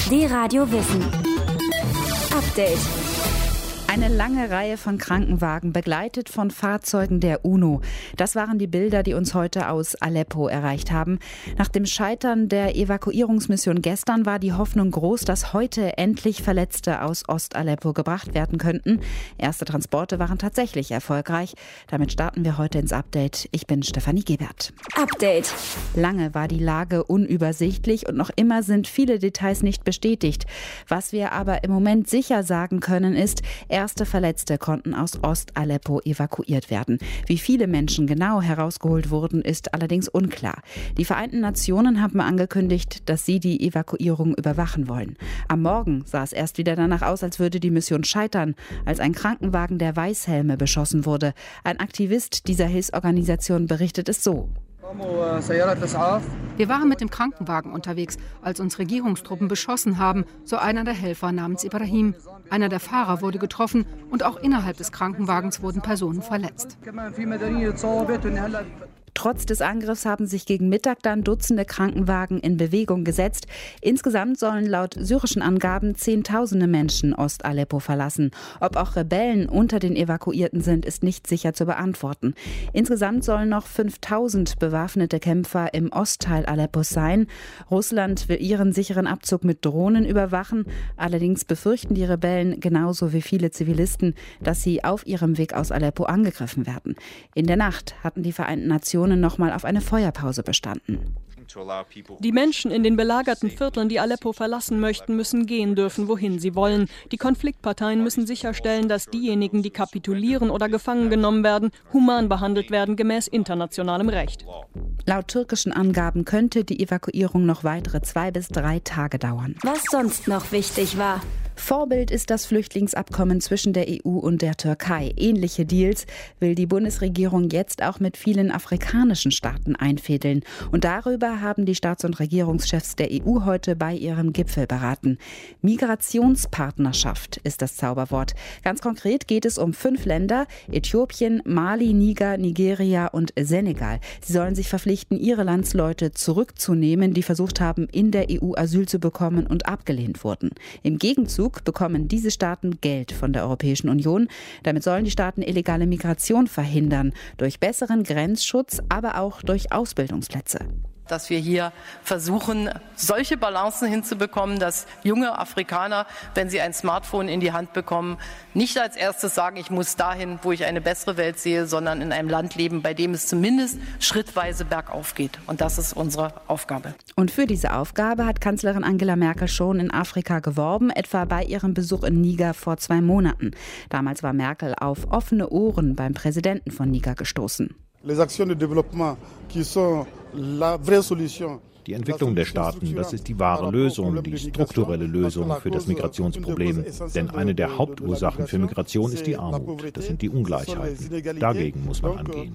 Die Radio Wissen. Update. Eine lange Reihe von Krankenwagen, begleitet von Fahrzeugen der UNO. Das waren die Bilder, die uns heute aus Aleppo erreicht haben. Nach dem Scheitern der Evakuierungsmission gestern war die Hoffnung groß, dass heute endlich Verletzte aus Ost-Aleppo gebracht werden könnten. Erste Transporte waren tatsächlich erfolgreich. Damit starten wir heute ins Update. Ich bin Stefanie Gebert. Update. Lange war die Lage unübersichtlich und noch immer sind viele Details nicht bestätigt. Was wir aber im Moment sicher sagen können ist, erste Verletzte konnten aus Ost-Aleppo evakuiert werden. Wie viele Menschen genau herausgeholt wurden, ist allerdings unklar. Die Vereinten Nationen haben angekündigt, dass sie die Evakuierung überwachen wollen. Am Morgen sah es erst wieder danach aus, als würde die Mission scheitern, als ein Krankenwagen der Weißhelme beschossen wurde. Ein Aktivist dieser Hilfsorganisation berichtet es so. Wir waren mit dem Krankenwagen unterwegs, als uns Regierungstruppen beschossen haben, so einer der Helfer namens Ibrahim. Einer der Fahrer wurde getroffen und auch innerhalb des Krankenwagens wurden Personen verletzt. Trotz des Angriffs haben sich gegen Mittag dann Dutzende Krankenwagen in Bewegung gesetzt. Insgesamt sollen laut syrischen Angaben Zehntausende Menschen Ost-Aleppo verlassen. Ob auch Rebellen unter den Evakuierten sind, ist nicht sicher zu beantworten. Insgesamt sollen noch 5000 bewaffnete Kämpfer im Ostteil Aleppos sein. Russland will ihren sicheren Abzug mit Drohnen überwachen. Allerdings befürchten die Rebellen genauso wie viele Zivilisten, dass sie auf ihrem Weg aus Aleppo angegriffen werden. In der Nacht hatten die Vereinten Nationen nochmal auf eine Feuerpause bestanden. Die Menschen in den belagerten Vierteln, die Aleppo verlassen möchten, müssen gehen dürfen, wohin sie wollen. Die Konfliktparteien müssen sicherstellen, dass diejenigen, die kapitulieren oder gefangen genommen werden, human behandelt werden, gemäß internationalem Recht. Laut türkischen Angaben könnte die Evakuierung noch weitere 2 bis 3 Tage dauern. Was sonst noch wichtig war. Vorbild ist das Flüchtlingsabkommen zwischen der EU und der Türkei. Ähnliche Deals will die Bundesregierung jetzt auch mit vielen afrikanischen Staaten einfädeln. Und darüber haben die Staats- und Regierungschefs der EU heute bei ihrem Gipfel beraten. Migrationspartnerschaft ist das Zauberwort. Ganz konkret geht es um 5 Länder: Äthiopien, Mali, Niger, Nigeria und Senegal. Sie sollen sich verpflichten, ihre Landsleute zurückzunehmen, die versucht haben, in der EU Asyl zu bekommen und abgelehnt wurden. Im Gegenzug bekommen diese Staaten Geld von der Europäischen Union. Damit sollen die Staaten illegale Migration verhindern, durch besseren Grenzschutz, aber auch durch Ausbildungsplätze. Dass wir hier versuchen, solche Balancen hinzubekommen, dass junge Afrikaner, wenn sie ein Smartphone in die Hand bekommen, nicht als erstes sagen, ich muss dahin, wo ich eine bessere Welt sehe, sondern in einem Land leben, bei dem es zumindest schrittweise bergauf geht. Und das ist unsere Aufgabe. Und für diese Aufgabe hat Kanzlerin Angela Merkel schon in Afrika geworben, etwa bei ihrem Besuch in Niger vor 2 Monaten. Damals war Merkel auf offene Ohren beim Präsidenten von Niger gestoßen. Die Entwicklung der Staaten, das ist die wahre Lösung, die strukturelle Lösung für das Migrationsproblem. Denn eine der Hauptursachen für Migration ist die Armut. Das sind die Ungleichheiten. Dagegen muss man angehen.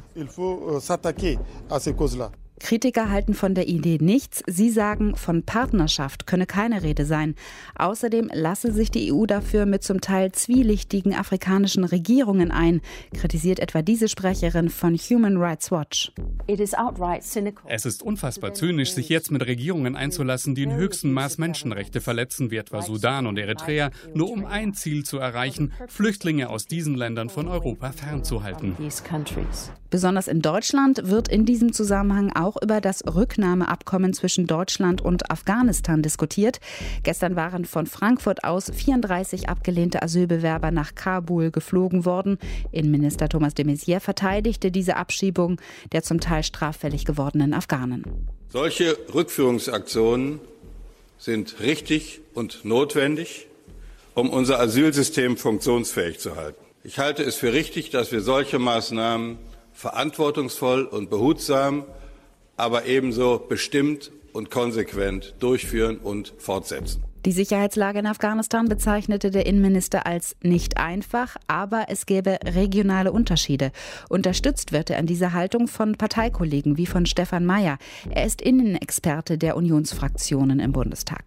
Kritiker halten von der Idee nichts. Sie sagen, von Partnerschaft könne keine Rede sein. Außerdem lasse sich die EU dafür mit zum Teil zwielichtigen afrikanischen Regierungen ein, kritisiert etwa diese Sprecherin von Human Rights Watch. Es ist unfassbar zynisch, sich jetzt mit Regierungen einzulassen, die in höchstem Maß Menschenrechte verletzen, wie etwa Sudan und Eritrea, nur um ein Ziel zu erreichen: Flüchtlinge aus diesen Ländern von Europa fernzuhalten. Besonders in Deutschland wird in diesem Zusammenhang auch über das Rücknahmeabkommen zwischen Deutschland und Afghanistan diskutiert. Gestern waren von Frankfurt aus 34 abgelehnte Asylbewerber nach Kabul geflogen worden. Innenminister Thomas de Maizière verteidigte diese Abschiebung der zum Teil straffällig gewordenen Afghanen. Solche Rückführungsaktionen sind richtig und notwendig, um unser Asylsystem funktionsfähig zu halten. Ich halte es für richtig, dass wir solche Maßnahmen verantwortungsvoll und behutsam, aber ebenso bestimmt und konsequent durchführen und fortsetzen. Die Sicherheitslage in Afghanistan bezeichnete der Innenminister als nicht einfach, aber es gäbe regionale Unterschiede. Unterstützt wird er an dieser Haltung von Parteikollegen wie von Stefan Mayer. Er ist Innenexperte der Unionsfraktionen im Bundestag.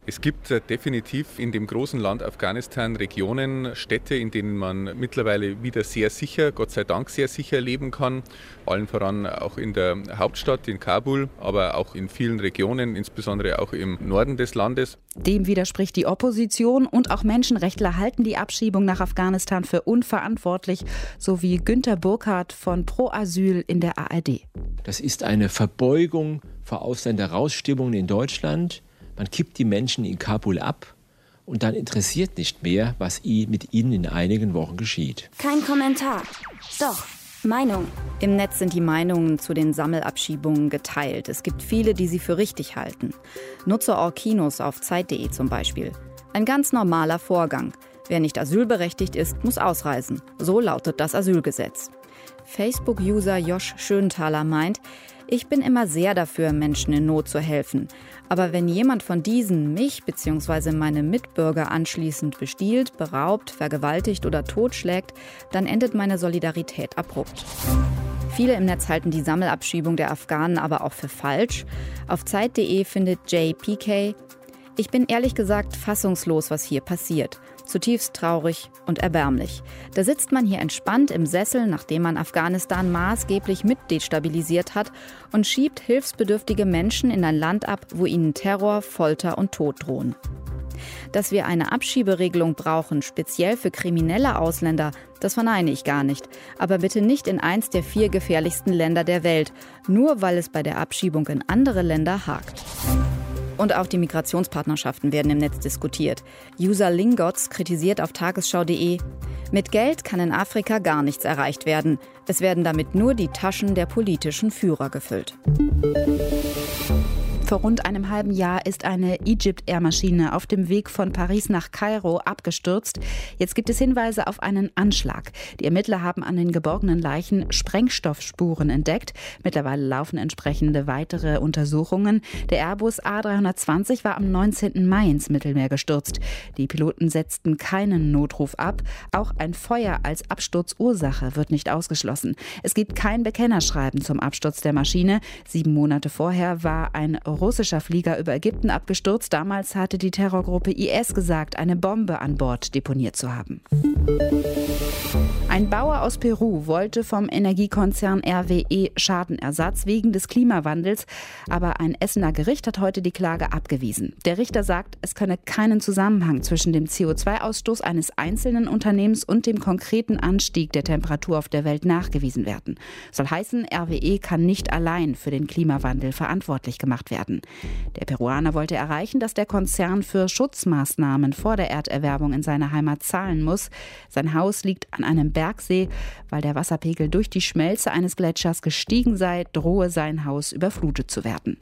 Es gibt definitiv in dem großen Land Afghanistan Regionen, Städte, in denen man mittlerweile wieder sehr sicher, Gott sei Dank sehr sicher leben kann. Allen voran auch in der Hauptstadt, in Kabul, aber auch in vielen Regionen, insbesondere auch im Norden des Landes. Dem widerspricht die Opposition und auch Menschenrechtler halten die Abschiebung nach Afghanistan für unverantwortlich, so wie Günter Burkhardt von Pro Asyl in der ARD. Das ist eine Verbeugung vor Ausländerrausstimmungen in Deutschland. Man kippt die Menschen in Kabul ab und dann interessiert nicht mehr, was mit ihnen in einigen Wochen geschieht. Kein Kommentar. Doch, Meinung. Im Netz sind die Meinungen zu den Sammelabschiebungen geteilt. Es gibt viele, die sie für richtig halten. Nutzer Orkinos auf Zeit.de zum Beispiel. Ein ganz normaler Vorgang. Wer nicht asylberechtigt ist, muss ausreisen. So lautet das Asylgesetz. Facebook-User Josh Schönthaler meint, ich bin immer sehr dafür, Menschen in Not zu helfen. Aber wenn jemand von diesen mich bzw. meine Mitbürger anschließend bestiehlt, beraubt, vergewaltigt oder totschlägt, dann endet meine Solidarität abrupt. Viele im Netz halten die Sammelabschiebung der Afghanen aber auch für falsch. Auf Zeit.de findet JPK, ich bin ehrlich gesagt fassungslos, was hier passiert. Zutiefst traurig und erbärmlich. Da sitzt man hier entspannt im Sessel, nachdem man Afghanistan maßgeblich mit destabilisiert hat und schiebt hilfsbedürftige Menschen in ein Land ab, wo ihnen Terror, Folter und Tod drohen. Dass wir eine Abschieberegelung brauchen, speziell für kriminelle Ausländer, das verneine ich gar nicht. Aber bitte nicht in eins der 4 gefährlichsten Länder der Welt, nur weil es bei der Abschiebung in andere Länder hakt. Und auch die Migrationspartnerschaften werden im Netz diskutiert. User Lingots kritisiert auf tagesschau.de, mit Geld kann in Afrika gar nichts erreicht werden. Es werden damit nur die Taschen der politischen Führer gefüllt. Vor rund einem halben Jahr ist eine Egypt-Air-Maschine auf dem Weg von Paris nach Kairo abgestürzt. Jetzt gibt es Hinweise auf einen Anschlag. Die Ermittler haben an den geborgenen Leichen Sprengstoffspuren entdeckt. Mittlerweile laufen entsprechende weitere Untersuchungen. Der Airbus A320 war am 19. Mai ins Mittelmeer gestürzt. Die Piloten setzten keinen Notruf ab. Auch ein Feuer als Absturzursache wird nicht ausgeschlossen. Es gibt kein Bekennerschreiben zum Absturz der Maschine. 7 Monate vorher war ein russischer Flieger über Ägypten abgestürzt. Damals hatte die Terrorgruppe IS gesagt, eine Bombe an Bord deponiert zu haben. Ein Bauer aus Peru wollte vom Energiekonzern RWE Schadenersatz wegen des Klimawandels, aber ein Essener Gericht hat heute die Klage abgewiesen. Der Richter sagt, es könne keinen Zusammenhang zwischen dem CO2-Ausstoß eines einzelnen Unternehmens und dem konkreten Anstieg der Temperatur auf der Welt nachgewiesen werden. Soll heißen, RWE kann nicht allein für den Klimawandel verantwortlich gemacht werden. Der Peruaner wollte erreichen, dass der Konzern für Schutzmaßnahmen vor der Erderwärmung in seiner Heimat zahlen muss. Sein Haus liegt an einem Bergsee. Weil der Wasserpegel durch die Schmelze eines Gletschers gestiegen sei, drohe sein Haus überflutet zu werden.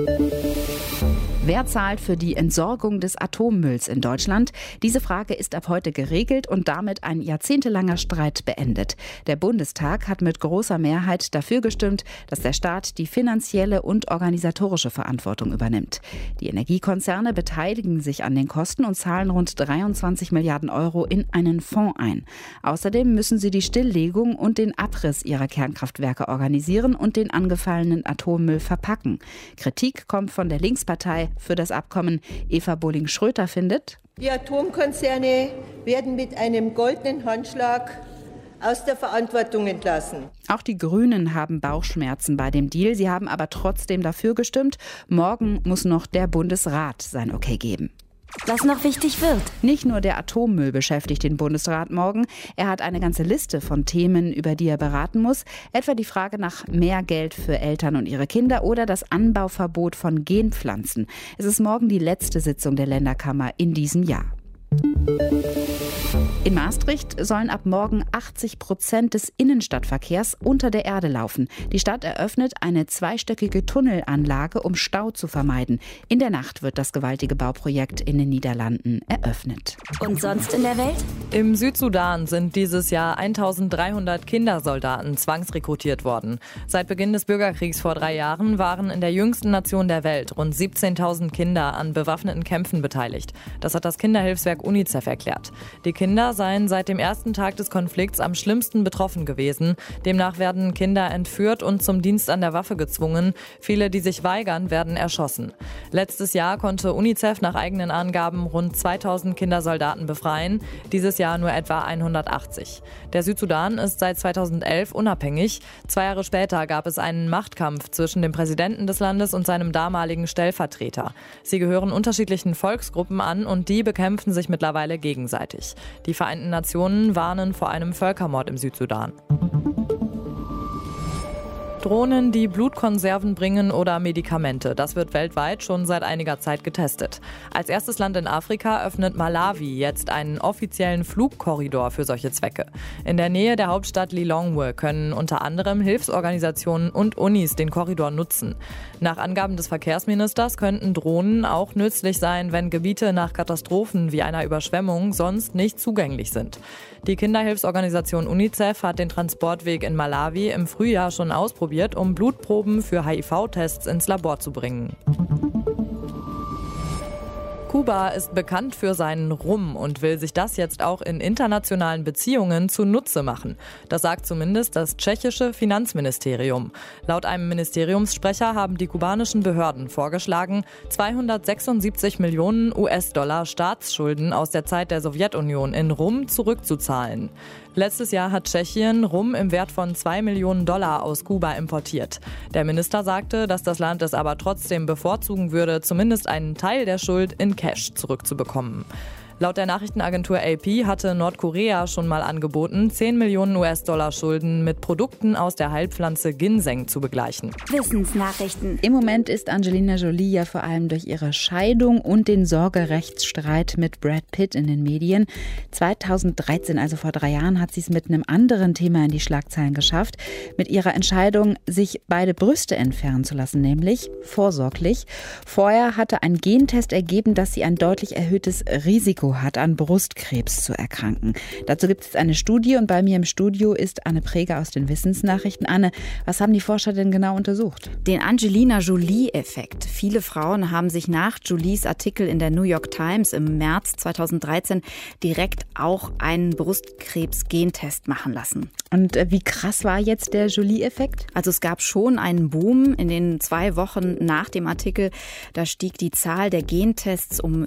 Wer zahlt für die Entsorgung des Atommülls in Deutschland? Diese Frage ist ab heute geregelt und damit ein jahrzehntelanger Streit beendet. Der Bundestag hat mit großer Mehrheit dafür gestimmt, dass der Staat die finanzielle und organisatorische Verantwortung übernimmt. Die Energiekonzerne beteiligen sich an den Kosten und zahlen rund 23 Milliarden Euro in einen Fonds ein. Außerdem müssen sie die Stilllegung und den Abriss ihrer Kernkraftwerke organisieren und den angefallenen Atommüll verpacken. Kritik kommt von der Linkspartei für das Abkommen. Eva Bolling-Schröter findet: Die Atomkonzerne werden mit einem goldenen Handschlag aus der Verantwortung entlassen. Auch die Grünen haben Bauchschmerzen bei dem Deal. Sie haben aber trotzdem dafür gestimmt. Morgen muss noch der Bundesrat sein Okay geben. Was noch wichtig wird. Nicht nur der Atommüll beschäftigt den Bundesrat morgen. Er hat eine ganze Liste von Themen, über die er beraten muss. Etwa die Frage nach mehr Geld für Eltern und ihre Kinder oder das Anbauverbot von Genpflanzen. Es ist morgen die letzte Sitzung der Länderkammer in diesem Jahr. In Maastricht sollen ab morgen 80% des Innenstadtverkehrs unter der Erde laufen. Die Stadt eröffnet eine 2-stöckige Tunnelanlage, um Stau zu vermeiden. In der Nacht wird das gewaltige Bauprojekt in den Niederlanden eröffnet. Und sonst in der Welt? Im Südsudan sind dieses Jahr 1300 Kindersoldaten zwangsrekrutiert worden. Seit Beginn des Bürgerkriegs vor 3 Jahren waren in der jüngsten Nation der Welt rund 17.000 Kinder an bewaffneten Kämpfen beteiligt. Das hat das Kinderhilfswerk UNICEF erklärt. Die Kinder seien seit dem ersten Tag des Konflikts am schlimmsten betroffen gewesen. Demnach werden Kinder entführt und zum Dienst an der Waffe gezwungen. Viele, die sich weigern, werden erschossen. Letztes Jahr konnte UNICEF nach eigenen Angaben rund 2000 Kindersoldaten befreien, dieses Jahr nur etwa 180. Der Südsudan ist seit 2011 unabhängig. 2 Jahre später gab es einen Machtkampf zwischen dem Präsidenten des Landes und seinem damaligen Stellvertreter. Sie gehören unterschiedlichen Volksgruppen an und die bekämpfen sich mittlerweile gegenseitig. Die Vereinten Nationen warnen vor einem Völkermord im Südsudan. Drohnen, die Blutkonserven bringen oder Medikamente. Das wird weltweit schon seit einiger Zeit getestet. Als erstes Land in Afrika öffnet Malawi jetzt einen offiziellen Flugkorridor für solche Zwecke. In der Nähe der Hauptstadt Lilongwe können unter anderem Hilfsorganisationen und Unis den Korridor nutzen. Nach Angaben des Verkehrsministers könnten Drohnen auch nützlich sein, wenn Gebiete nach Katastrophen wie einer Überschwemmung sonst nicht zugänglich sind. Die Kinderhilfsorganisation UNICEF hat den Transportweg in Malawi im Frühjahr schon ausprobiert, um Blutproben für HIV-Tests ins Labor zu bringen. Kuba ist bekannt für seinen Rum und will sich das jetzt auch in internationalen Beziehungen zunutze machen. Das sagt zumindest das tschechische Finanzministerium. Laut einem Ministeriumssprecher haben die kubanischen Behörden vorgeschlagen, 276 Millionen US-Dollar Staatsschulden aus der Zeit der Sowjetunion in Rum zurückzuzahlen. Letztes Jahr hat Tschechien Rum im Wert von 2 Millionen Dollar aus Kuba importiert. Der Minister sagte, dass das Land es aber trotzdem bevorzugen würde, zumindest einen Teil der Schuld in Cash zurückzubekommen. Laut der Nachrichtenagentur AP hatte Nordkorea schon mal angeboten, 10 Millionen US-Dollar Schulden mit Produkten aus der Heilpflanze Ginseng zu begleichen. Wissensnachrichten. Im Moment ist Angelina Jolie ja vor allem durch ihre Scheidung und den Sorgerechtsstreit mit Brad Pitt in den Medien. 2013, also vor 3 Jahren, hat sie es mit einem anderen Thema in die Schlagzeilen geschafft. Mit ihrer Entscheidung, sich beide Brüste entfernen zu lassen, nämlich vorsorglich. Vorher hatte ein Gentest ergeben, dass sie ein deutlich erhöhtes Risiko hat, an Brustkrebs zu erkranken. Dazu gibt es eine Studie und bei mir im Studio ist Anne Preger aus den Wissensnachrichten. Anne, was haben die Forscher denn genau untersucht? Den Angelina-Jolie-Effekt. Viele Frauen haben sich nach Jolies Artikel in der New York Times im März 2013 direkt auch einen Brustkrebs-Gentest machen lassen. Und wie krass war jetzt der Jolie-Effekt? Also es gab schon einen Boom in den 2 Wochen nach dem Artikel. Da stieg die Zahl der Gentests um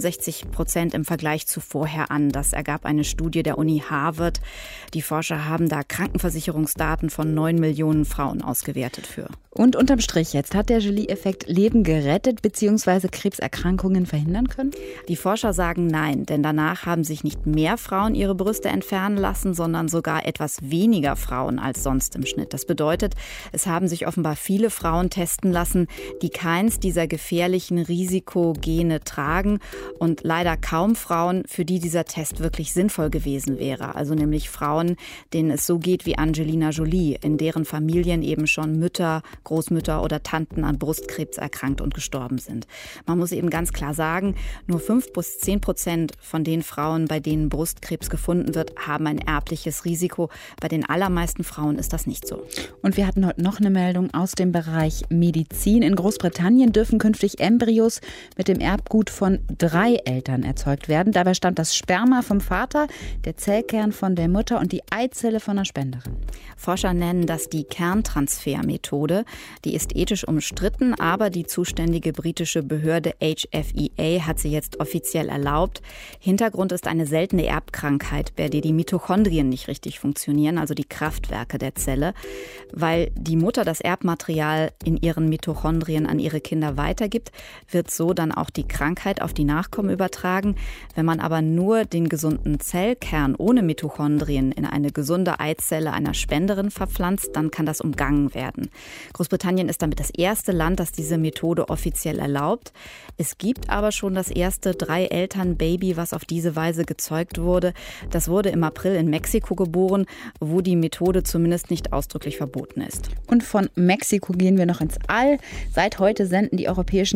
64% im Vergleich zu vorher an. Das ergab eine Studie der Uni Harvard. Die Forscher haben da Krankenversicherungsdaten von 9 Millionen Frauen ausgewertet für. Und unterm Strich jetzt, hat der Jolie-Effekt Leben gerettet bzw. Krebserkrankungen verhindern können? Die Forscher sagen nein, denn danach haben sich nicht mehr Frauen ihre Brüste entfernen lassen, sondern sogar etwas weniger Frauen als sonst im Schnitt. Das bedeutet, es haben sich offenbar viele Frauen testen lassen, die keins dieser gefährlichen Risikogene tragen und leider kaum Frauen, für die dieser Test wirklich sinnvoll gewesen wäre. Also nämlich Frauen, denen es so geht wie Angelina Jolie, in deren Familien eben schon Mütter, Großmütter oder Tanten an Brustkrebs erkrankt und gestorben sind. Man muss eben ganz klar sagen, nur 5-10% von den Frauen, bei denen Brustkrebs gefunden wird, haben ein erbliches Risiko. Bei den allermeisten Frauen ist das nicht so. Und wir hatten heute noch eine Meldung aus dem Bereich Medizin. In Großbritannien dürfen künftig Embryos mit dem Erbgut von 3 Eltern erzeugt werden. Dabei stammt das Sperma vom Vater, der Zellkern von der Mutter und die Eizelle von der Spenderin. Forscher nennen das die Kerntransfermethode. Die ist ethisch umstritten, aber die zuständige britische Behörde HFEA hat sie jetzt offiziell erlaubt. Hintergrund ist eine seltene Erbkrankheit, bei der die Mitochondrien nicht richtig funktionieren, also die Kraftwerke der Zelle. Weil die Mutter das Erbmaterial in ihren Mitochondrien an ihre Kinder weitergibt, wird so dann auch die Krankheit auf die Nachkommen übertragen. Wenn man aber nur den gesunden Zellkern ohne Mitochondrien in eine gesunde Eizelle einer Spenderin verpflanzt, dann kann das umgangen werden. Großbritannien ist damit das erste Land, das diese Methode offiziell erlaubt. Es gibt aber schon das erste 3-Eltern-Baby, was auf diese Weise gezeugt wurde. Das wurde im April in Mexiko geboren, wo die Methode zumindest nicht ausdrücklich verboten ist. Und von Mexiko gehen wir noch ins All. Seit heute senden die europäischen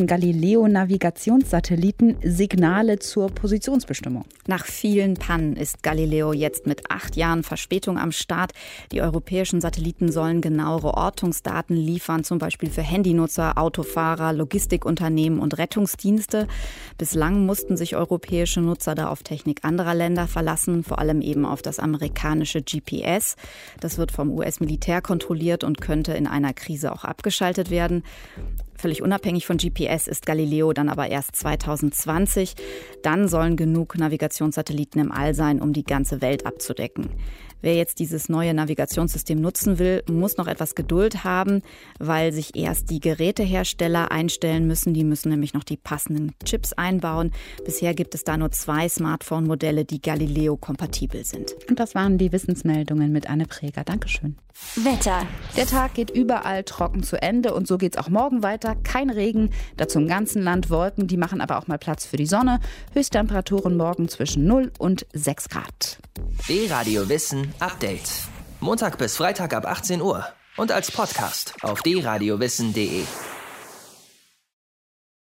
Galileo-Navigationssatelliten Signale zur Positionsbestimmung. Nach vielen Pannen ist Galileo jetzt mit 8 Jahren Verspätung am Start. Die europäischen Satelliten sollen genauere Ortungsdaten liefern. liefern, zum Beispiel für Handynutzer, Autofahrer, Logistikunternehmen und Rettungsdienste. Bislang mussten sich europäische Nutzer da auf Technik anderer Länder verlassen, vor allem eben auf das amerikanische GPS. Das wird vom US-Militär kontrolliert und könnte in einer Krise auch abgeschaltet werden. Völlig unabhängig von GPS ist Galileo dann aber erst 2020. Dann sollen genug Navigationssatelliten im All sein, um die ganze Welt abzudecken. Wer jetzt dieses neue Navigationssystem nutzen will, muss noch etwas Geduld haben, weil sich erst die Gerätehersteller einstellen müssen. Die müssen nämlich noch die passenden Chips einbauen. Bisher gibt es da nur 2 Smartphone-Modelle, die Galileo-kompatibel sind. Und das waren die Wissensmeldungen mit Anne Preger. Dankeschön. Wetter. Der Tag geht überall trocken zu Ende und so geht's auch morgen weiter. Kein Regen, dazu im ganzen Land Wolken, die machen aber auch mal Platz für die Sonne. Höchsttemperaturen morgen zwischen 0 und 6 Grad. D-Radio Wissen Update. Montag bis Freitag ab 18 Uhr und als Podcast auf dradio-wissen.de.